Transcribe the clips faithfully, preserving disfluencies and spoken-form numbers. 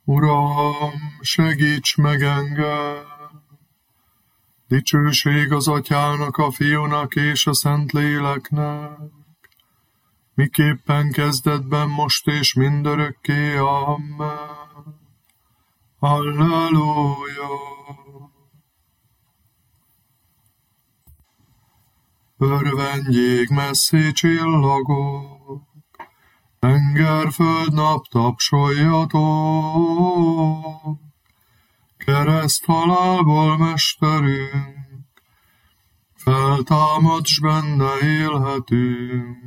Uram, segíts meg engem! Dicsőség az Atyának, a Fiúnak és a Szentléleknek, miképpen kezdetben, most és mindörökké. Amen. Halleluja! Örvendjék messzi csillagok, tenger, föld, nap, tapsoljatok, kereszt halálból mesterünk, feltámad, s benne élhetünk.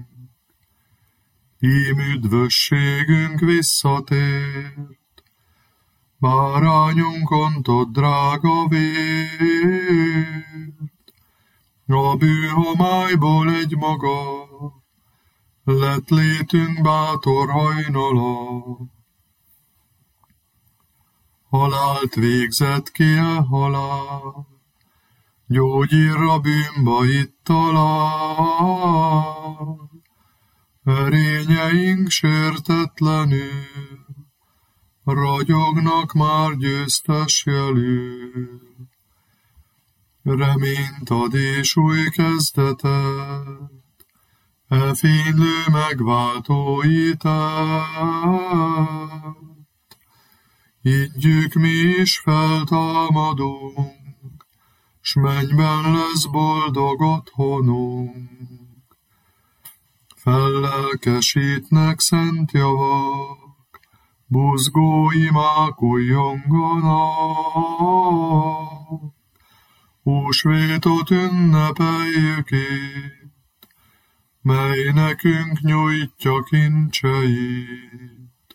Ím üdvösségünk visszatért, bárányunk ontott drága vért, a bűhomályból egy maga, lett létünk bátor hajnala. Halált végzett ki e halál, gyógyírra bűnbajit talál. Erényeink sértetlenül, ragyognak már győztes jelül. Reményt ad és új kezdetet, e fénylő megváltóitát. Higgyük, mi is feltámadunk, s mennyben lesz boldog otthonunk. Fellelkesítnek szent javak, buzgó imák újjonganak. Húsvétot ünnepeljük itt, mely nekünk nyújtja kincseit.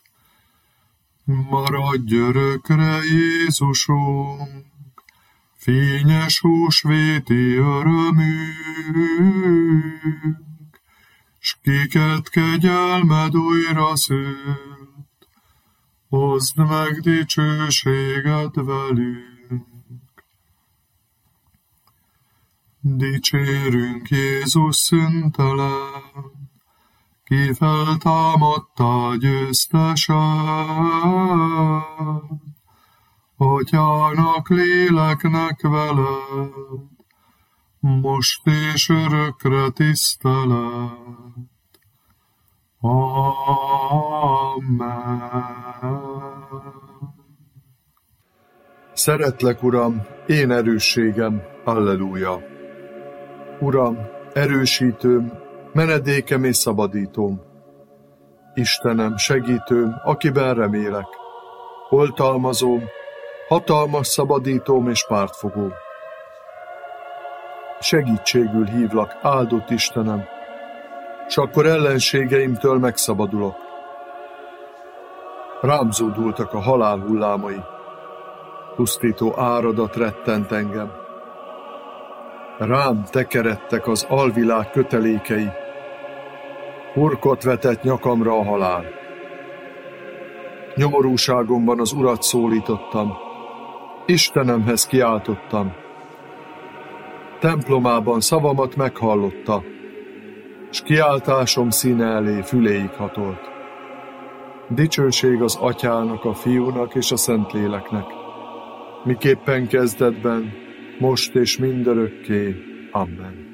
Maradj örökre, Jézusunk, fényes húsvéti örömünk, s kiket kegyelmed újra szült, hozd meg dicsőséged velünk. Dicsérünk Jézus szüntelen, ki feltámadtál győztesen, Atyának, léleknek veled, most és örökre tisztelet. Amen. Szeretlek, Uram, én erősségem, halleluja! Uram, erősítőm, menedékem és szabadítóm, Istenem, segítőm, akiben remélek, oltalmazóm, hatalmas szabadítóm és pártfogóm. Segítségül hívlak, áldott Istenem, s akkor ellenségeimtől megszabadulok. Rám zúdultak a halál hullámai, pusztító áradat rettent engem. Rám tekeredtek az alvilág kötelékei, hurkot vetett nyakamra a halál. Nyomorúságomban az Urat szólítottam, Istenemhez kiáltottam. Templomában szavamat meghallotta, s kiáltásom színe elé füléig hatolt. Dicsőség az Atyának, a Fiúnak és a Szentléleknek, miképpen kezdetben, most és mindörökké. Amen.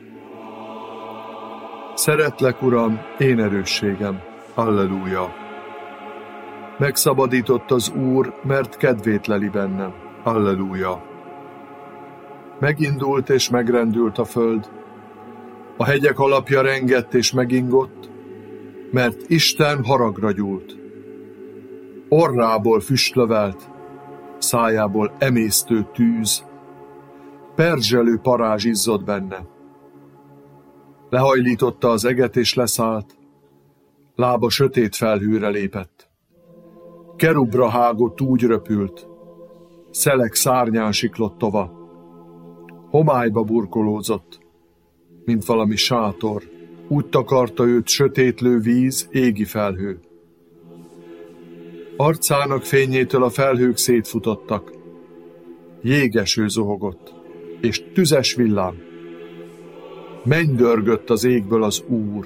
Szeretlek, Uram, én erősségem. Halleluja! Megszabadított az Úr, mert kedvét leli bennem. Halleluja! Megindult és megrendült a föld, a hegyek alapja rengett és megingott, mert Isten haragra gyúlt. Orrából füstlövelt, szájából emésztő tűz, perzselő parázs izzott benne. Lehajlította az eget és leszállt, lába sötét felhőre lépett. Kerubra hágott úgy röpült, szelek szárnyán siklott tova. Homályba burkolózott, mint valami sátor, úgy takarta őt sötétlő víz, égi felhő. Arcának fényétől a felhők szétfutottak, jégeső zuhogott, és tüzes villám. Mennydörgött az égből az Úr,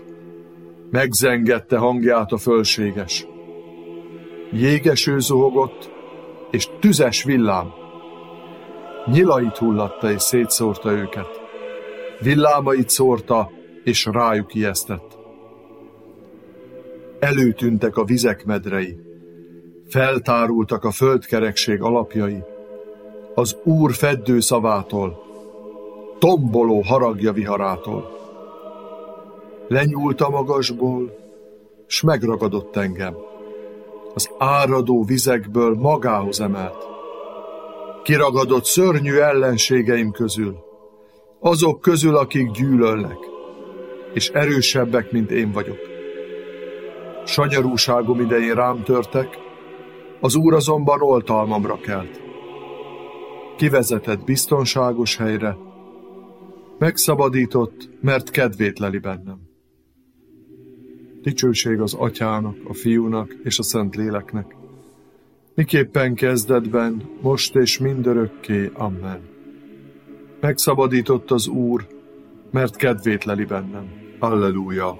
megzengette hangját a fölséges. Jégeső zuhogott, és tüzes villám. Nyilait hullatta és szétszórta őket. Villámait szórta, és rájuk ijesztett. Előtűntek a vizek medrei, feltárultak a földkerekség alapjai, az Úr feddő szavától, tomboló haragja viharától. Lenyúlt a magasból, s megragadott engem. Az áradó vizekből magához emelt. Kiragadott szörnyű ellenségeim közül, azok közül, akik gyűlölnek, és erősebbek, mint én vagyok. Sanyarúságom idején rám törtek, az Úr azonban oltalmamra kelt. Kivezetett biztonságos helyre, megszabadított, mert kedvét leli bennem. Dicsőség az Atyának, a Fiúnak és a Szentléleknek, miképpen kezdetben, most és mindörökké. Amen. Megszabadított az Úr, mert kedvét leli bennem. Alleluja.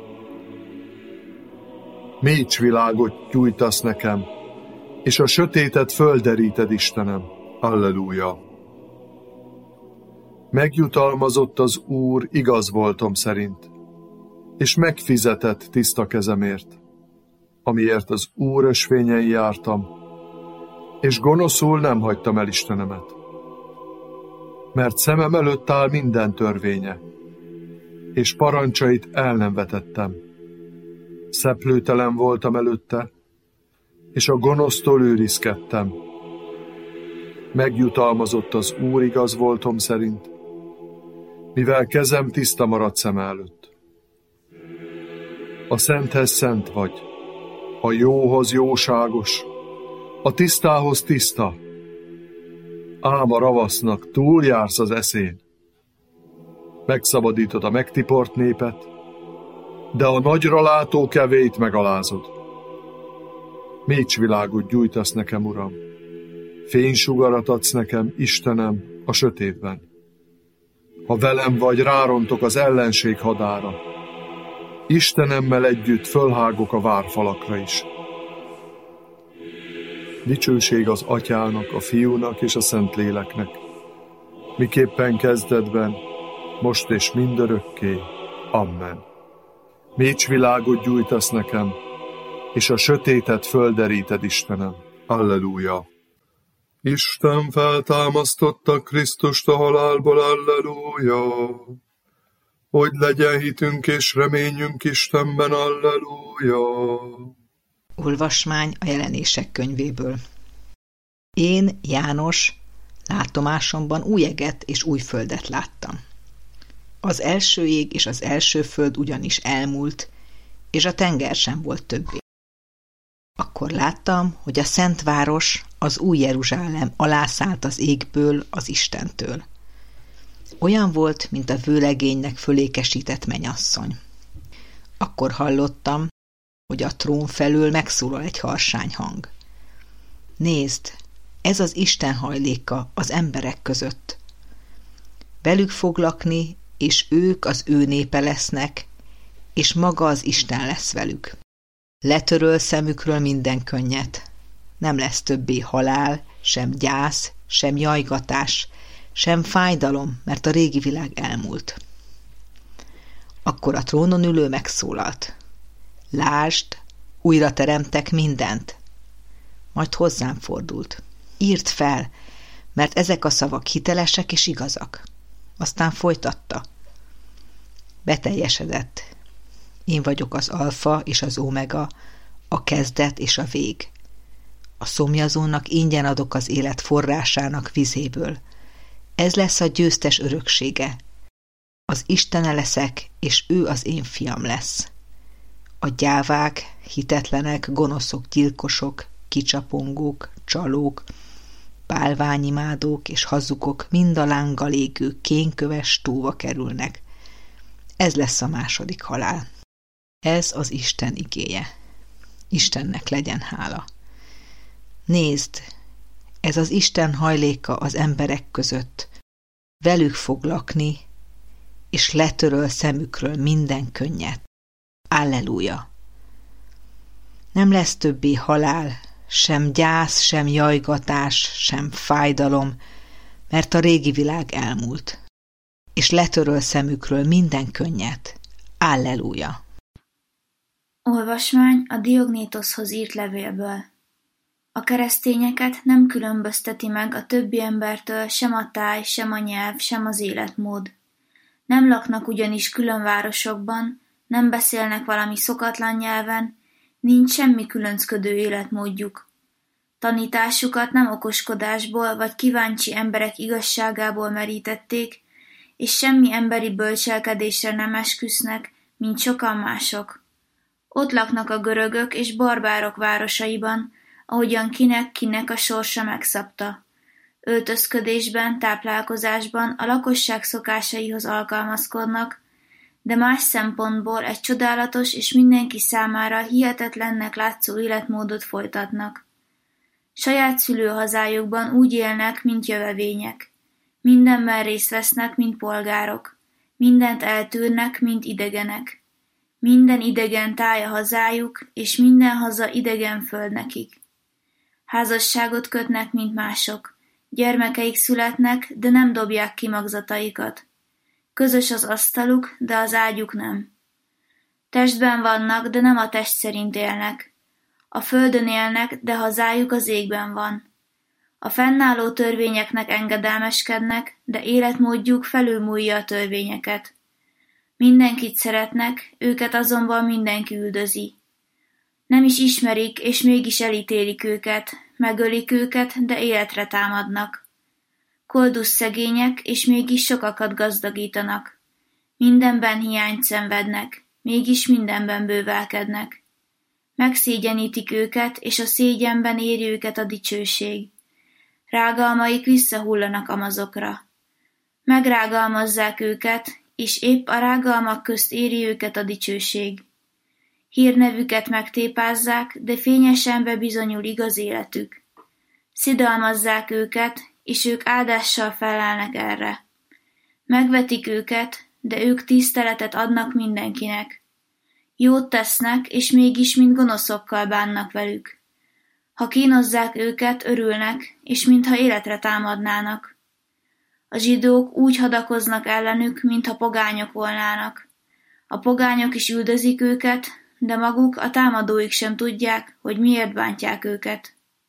Mécsvilágot gyújtasz nekem, és a sötétet földeríted, Istenem. Alleluja. Megjutalmazott az Úr igaz voltom szerint, és megfizetett tiszta kezemért, amiért az Úr ösvényen jártam, és gonoszul nem hagytam el Istenemet. Mert szemem előtt áll minden törvénye, és parancsait el nem vetettem. Szeplőtelen voltam előtte, és a gonosztól őrizkedtem. Megjutalmazott az Úr igaz voltom szerint, mivel kezem tiszta maradt szem előtt. A szenthez szent vagy, a jóhoz jóságos, a tisztához tiszta, ám a ravasznak túljársz az eszén. Megszabadítod a megtiport népet, de a nagyra látó kevét megalázod. Mécsvilágot gyújtasz nekem, Uram, fénysugarat adsz nekem, Istenem, a sötétben. Ha velem vagy, rárontok az ellenség hadára. Istenemmel együtt fölhágok a várfalakra is. Dicsőség az Atyának, a Fiúnak és a Szentléleknek, miképpen kezdetben, most és mindörökké. Amen. Mécsvilágot gyújtasz nekem, és a sötétet földeríted, Istenem. Alleluja. Isten feltámasztotta Krisztust a halálból, alleluja. Hogy legyen hitünk és reményünk Istenben, alleluja. Olvasmány a Jelenések könyvéből. Én, János, látomásomban új eget és új földet láttam. Az első ég és az első föld ugyanis elmúlt, és a tenger sem volt többé. Akkor láttam, hogy a szent város, az új Jeruzsálem alászállt az égből, az Istentől. Olyan volt, mint a vőlegénynek fölékesített mennyasszony. Akkor hallottam, hogy a trón felől megszólal egy harsány hang. Nézd, ez az Isten hajléka az emberek között. Velük fog lakni, és ők az ő népe lesznek, és maga az Isten lesz velük. Letöröl szemükről minden könnyet. Nem lesz többé halál, sem gyász, sem jajgatás, sem fájdalom, mert a régi világ elmúlt. Akkor a trónon ülő megszólalt. Lásd, újra teremtek mindent. Majd hozzám fordult. Írd fel, mert ezek a szavak hitelesek és igazak. Aztán folytatta. Beteljesedett. Én vagyok az alfa és az omega, a kezdet és a vég. A szomjazónak ingyen adok az élet forrásának vizéből. Ez lesz a győztes öröksége. Az Istene leszek, és ő az én fiam lesz. A gyávák, hitetlenek, gonoszok, gyilkosok, kicsapongók, csalók, bálványimádók és hazugok mind a lánggal égő kénköves tóba kerülnek. Ez lesz a második halál. Ez az Isten igéje. Istennek legyen hála. Nézd, ez az Isten hajléka az emberek között. Velük fog lakni, és letöröl szemükről minden könnyet. Alleluja! Nem lesz többé halál, sem gyász, sem jajgatás, sem fájdalom, mert a régi világ elmúlt, és letöröl szemükről minden könnyet. Alleluja! Olvasmány a Diognétoszhoz írt levélből. A keresztényeket nem különbözteti meg a többi embertől sem a táj, sem a nyelv, sem az életmód. Nem laknak ugyanis külön városokban, nem beszélnek valami szokatlan nyelven, nincs semmi különcködő életmódjuk. Tanításukat nem okoskodásból vagy kíváncsi emberek igazságából merítették, és semmi emberi bölcselkedésre nem esküsznek, mint sokan mások. Ott laknak a görögök és barbárok városaiban, ahogyan kinek-kinek a sorsa megszabta. Öltözködésben, táplálkozásban a lakosság szokásaihoz alkalmazkodnak, de más szempontból egy csodálatos és mindenki számára hihetetlennek látszó életmódot folytatnak. Saját szülőhazájukban úgy élnek, mint jövevények. Mindenben részt vesznek, mint polgárok. Mindent eltűrnek, mint idegenek. Minden idegen táj a hazájuk, és minden haza idegen föld nekik. Házasságot kötnek, mint mások. Gyermekeik születnek, de nem dobják ki magzataikat. Közös az asztaluk, de az ágyuk nem. Testben vannak, de nem a test szerint élnek. A földön élnek, de hazájuk az égben van. A fennálló törvényeknek engedelmeskednek, de életmódjuk felülmúlja a törvényeket. Mindenkit szeretnek, őket azonban mindenki üldözi. Nem is ismerik, és mégis elítélik őket, megölik őket, de életre támadnak. Koldus szegények, és mégis sokakat gazdagítanak. Mindenben hiányt szenvednek, mégis mindenben bővelkednek. Megszégyenítik őket, és a szégyenben éri őket a dicsőség. Rágalmaik visszahullanak amazokra. Megrágalmazzák őket, és épp a rágalmak közt éri őket a dicsőség. Hírnevüket megtépázzák, de fényesen bebizonyul igaz életük. Szidalmazzák őket, és ők áldással felelnek erre. Megvetik őket, de ők tiszteletet adnak mindenkinek. Jót tesznek, és mégis mind gonoszokkal bánnak velük. Ha kínozzák őket, örülnek, és mintha életre támadnának. A zsidók úgy hadakoznak ellenük, mintha pogányok volnának. A pogányok is üldözik őket, de maguk, a támadóik sem tudják, hogy miért bántják őket.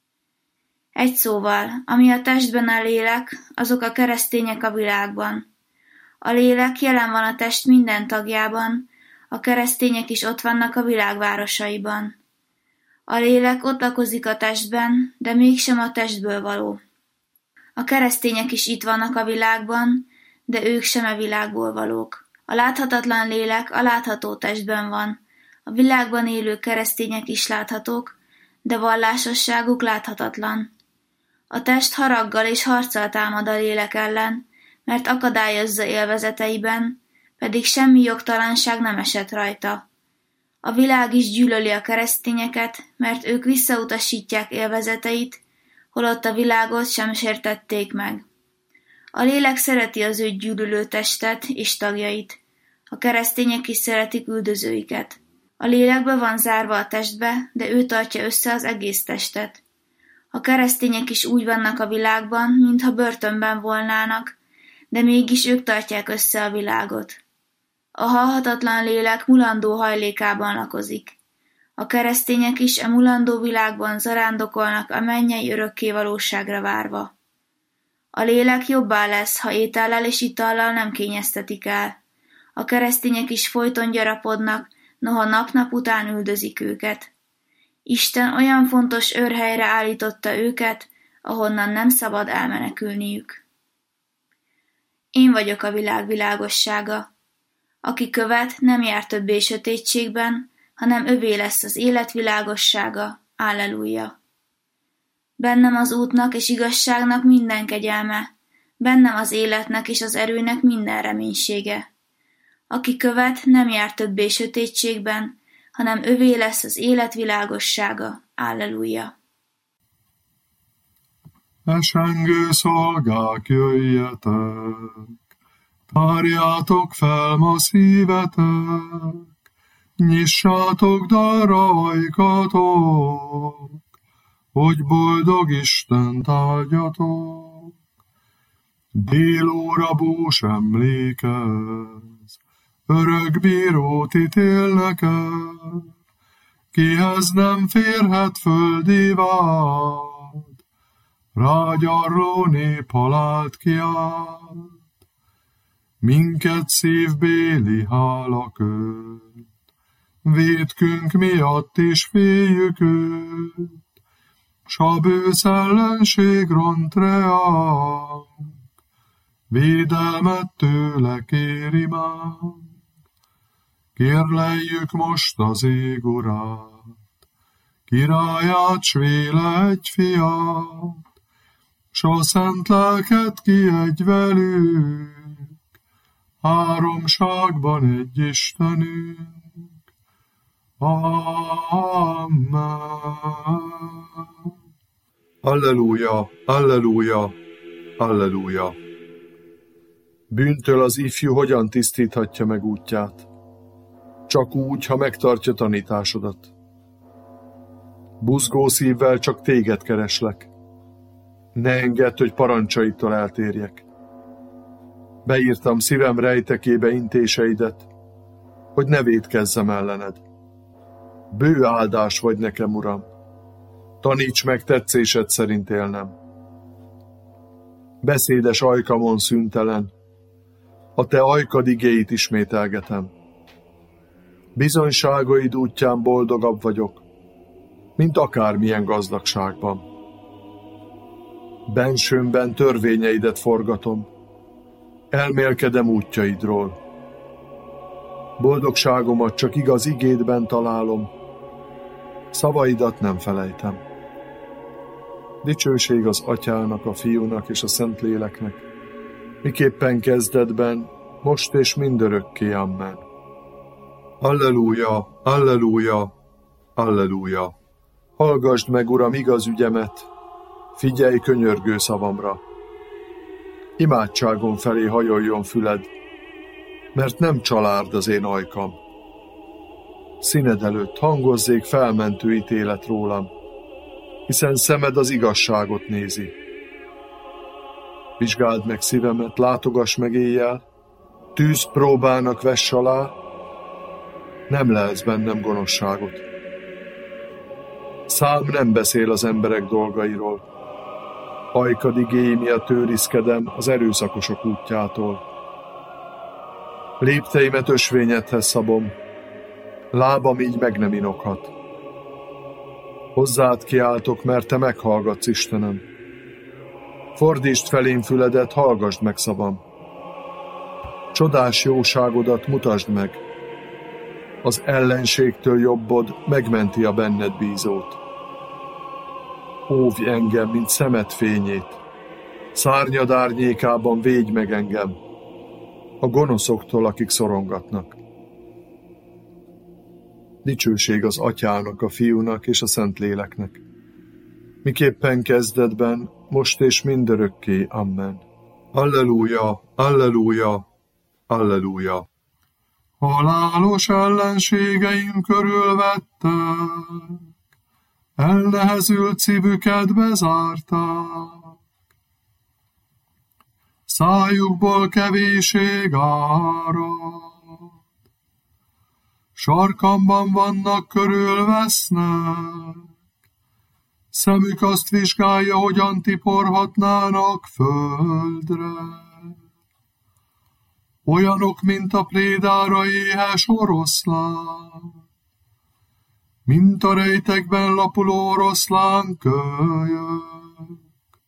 Egy szóval, ami a testben a lélek, azok a keresztények a világban. A lélek jelen van a test minden tagjában, a keresztények is ott vannak a világvárosaiban. A lélek ott lakozik a testben, de mégsem a testből való. A keresztények is itt vannak a világban, de ők sem a világból valók. A láthatatlan lélek a látható testben van. A világban élő keresztények is láthatók, de vallásosságuk láthatatlan. A test haraggal és harccal támad a lélek ellen, mert akadályozza élvezeteiben, pedig semmi jogtalanság nem esett rajta. A világ is gyűlöli a keresztényeket, mert ők visszautasítják élvezeteit, holott a világot sem sértették meg. A lélek szereti az ő gyűlölő testet és tagjait. A keresztények is szeretik üldözőiket. A lélekbe van zárva a testbe, de ő tartja össze az egész testet. A keresztények is úgy vannak a világban, mintha börtönben volnának, de mégis ők tartják össze a világot. A halhatatlan lélek mulandó hajlékában lakozik. A keresztények is a mulandó világban zarándokolnak a mennyei örökkévalóságra várva. A lélek jobbá lesz, ha étellel és itallal nem kényeztetik el. A keresztények is folyton gyarapodnak, noha nap-nap után üldözik őket. Isten olyan fontos őrhelyre állította őket, ahonnan nem szabad elmenekülniük. Én vagyok a világ világossága. Aki követ, nem jár többé sötétségben, hanem övé lesz az élet világossága. Alleluja! Bennem az útnak és igazságnak minden kegyelme, bennem az életnek és az erőnek minden reménysége. Aki követ, nem jár többé sötétségben, hanem övé lesz az élet világossága. Alleluja! Esengő szolgák, jöjjetek, tárjátok fel ma szívetek, nyissátok darra ajkatok, hogy boldog Istent áldjatok. Délóra bús emlékez, örök bírót ítélnek el, kihez nem férhet földi vád, rágyarló nép halált kiált. Minket szívbéli hála köt, vétkünk miatt is féljük őt, s a bősz ellenség ront reánk, védelmet tőle kéri már. Kérleljük most az ég urát, királyát, s véle egy fiát, s a szent lelket kiadj velük, háromságban egy Istenünk. Amen. Alleluja, alleluja, alleluja. Bűntől az ifjú hogyan tisztíthatja meg útját? Csak úgy, ha megtartja tanításodat. Buzgó szívvel csak téged kereslek. Ne engedd, hogy parancsaitól eltérjek. Beírtam szívem rejtekébe intéseidet, hogy ne vétkezzem ellened. Bő áldás vagy nekem, Uram. Taníts meg tetszésed szerint élnem. Beszédes ajkamon szüntelen, a te ajkad igéit ismételgetem. Bizonyságaid útján boldogabb vagyok, mint akármilyen gazdagságban. Bensőmben törvényeidet forgatom, elmélkedem útjaidról. Boldogságomat csak igaz igédben találom, szavaidat nem felejtem. Dicsőség az Atyának, a Fiúnak és a Szentléleknek, miképpen kezdetben, most és mindörökké. Amen. Alleluja, alleluja, alleluja. Hallgasd meg, Uram, igaz ügyemet, figyelj könyörgő szavamra. Imádságom felé hajoljon füled, mert nem csalárd az én ajkam. Színed előtt hangozzék felmentő ítélet rólam, hiszen szemed az igazságot nézi. Vizsgáld meg szívemet, látogass meg éjjel, tűz próbának vess alá, nem lelsz bennem gonoszságot. Szám nem beszél az emberek dolgairól, ajkad igéi miatt őrizkedem az erőszakosok útjától. Lépteimet ösvényedhez szabom, lábam így meg nem inokhat. Hozzád kiáltok, mert te meghallgatsz, Istenem. Fordítsd felém füledet, hallgasd meg szavam. Csodás jóságodat mutasd meg. Az ellenségtől jobbod megmenti a benned bízót. Óvj engem, mint szemed fényét. Szárnyad árnyékában védj meg engem a gonoszoktól, akik szorongatnak. Dicsőség az Atyának, a Fiúnak és a Szentléleknek, miképpen kezdetben, most és mindörökké. Amen. Alleluja, alleluja, alleluja. Halálos ellenségeim körülvettek, elnehezült szívüket bezárták. Szájukból kevéség árad, sarkamban vannak, körülvesznek. Szemük azt vizsgálja, hogyan tiporhatnának földre. Olyanok, mint a prédára éhes oroszlán, mint a rejtekben lapuló oroszlán kölyök.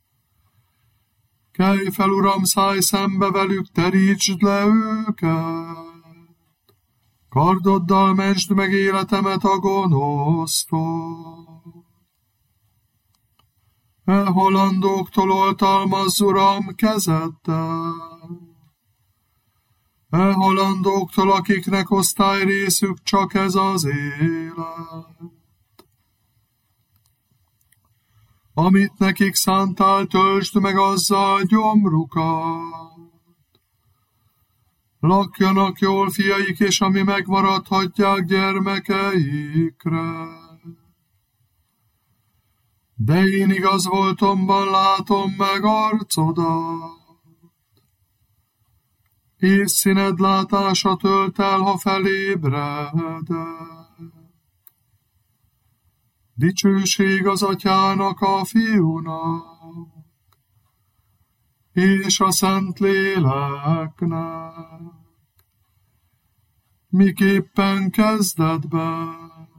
Kelj fel, Uram, szállj szembe velük, terítsd le őket. Kardoddal mentsd meg életemet a gonosztól. Elhalandóktól oltalmazz, Uram, kezeddel. Elhalandóktól, akiknek osztályrészük csak ez az élet. Amit nekik szántál, töltsd meg azzal gyomrukat. Lakjanak jól fiaik, és ami megmaradhatják gyermekeikre. de én igaz voltomban látom meg arcodat. És színed látása tölt el, ha felébredek. Dicsőség az Atyának, a Fiúnak, és a Szentléleknek, miképpen kezdetben,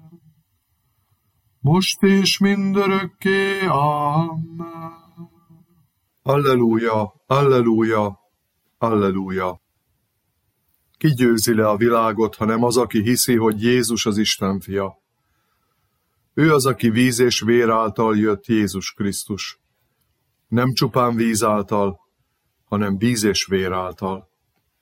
most és mindörökké. Amen. Alleluja, alleluja, alleluja. Ki győzi le a világot, hanem az, aki hiszi, hogy Jézus az Isten fia. Ő az, aki víz és vér által jött, Jézus Krisztus. Nem csupán víz által, hanem víz és vér által.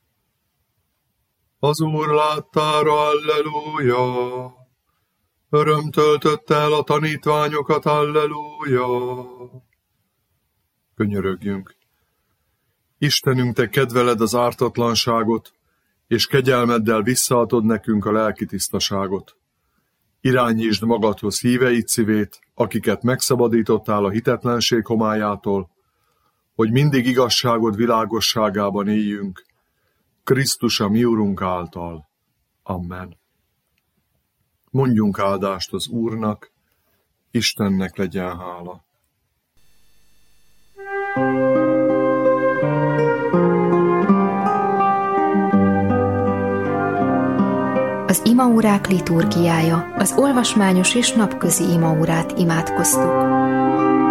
Az Úr láttára, alleluja! Öröm töltött el a tanítványokat, alleluja! Könyörögjünk! Istenünk, te kedveled az ártatlanságot, és kegyelmeddel visszaadod nekünk a lelki tisztaságot. Irányítsd magadhoz híveid szívét, akiket megszabadítottál a hitetlenség homályától, hogy mindig igazságod világosságában éljünk, Krisztus a mi Urunk által. Amen. Mondjunk áldást az Úrnak, Istennek legyen hála. Az imaórák liturgiája, az olvasmányos és napközi imaórát imádkoztuk.